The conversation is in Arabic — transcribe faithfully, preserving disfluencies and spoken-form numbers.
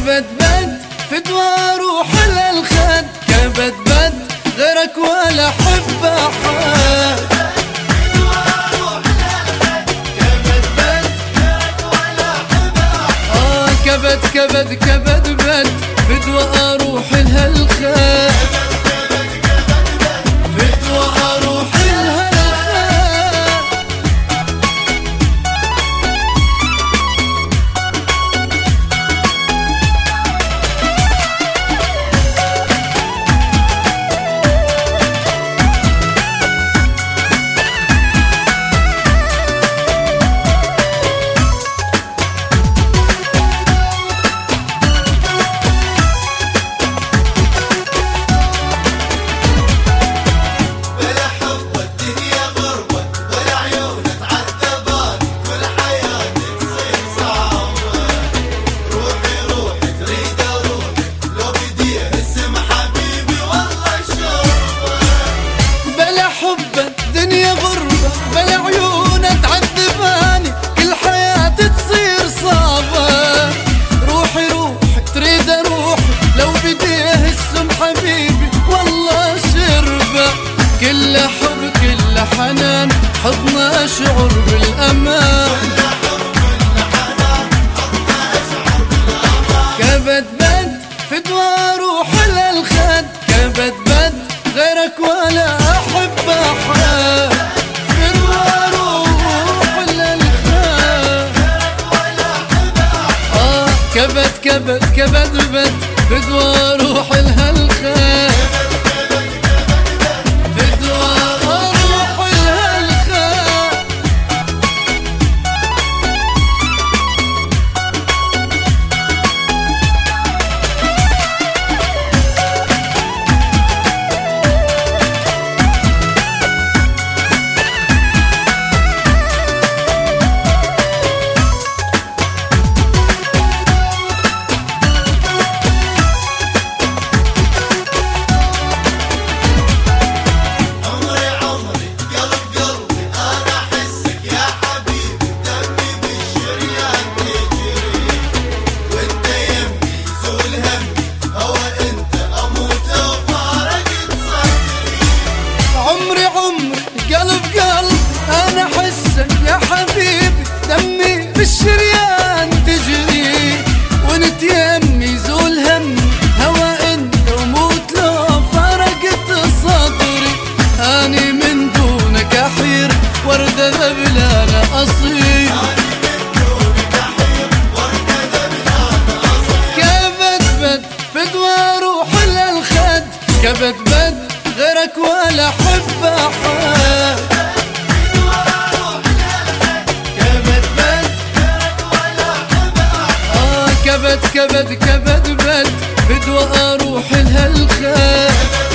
كبد بد فدوى روح للخد، كبد بد غيرك ولا حب أحد. كبد كبد كبد بد فدوى أروح لها الخير، فدوى أروح لها الخير. الدنيا غربة بلا عيون تعذباني، كل حياتي تصير صعبة. روحي روحي تريد اروح، لو بديه السم حبيبي والله شربة. كل حب كل حنان حضنا اشعر بالامان، كبد بد فدوى روح للخد، كبد بد غيرك ولا احب احد. فدوى روح للخد، اه كبد كبد كبد بد فدوى روح لها الخير، فدوى روح لها الخير. قلب قلب أنا حسك يا حبيبي، دمي بالشريان تجري، وانت يمي زول همي هوا انت وموت لو فرقت صدري. أني من دونك أحير وردة ذبلانة أصير، كبد بد فدوى روح للخد، كبد بد غيرك ولا حب أحد. كبد بد آه كبد كبد كبد بد فدوى أروح لها الخير.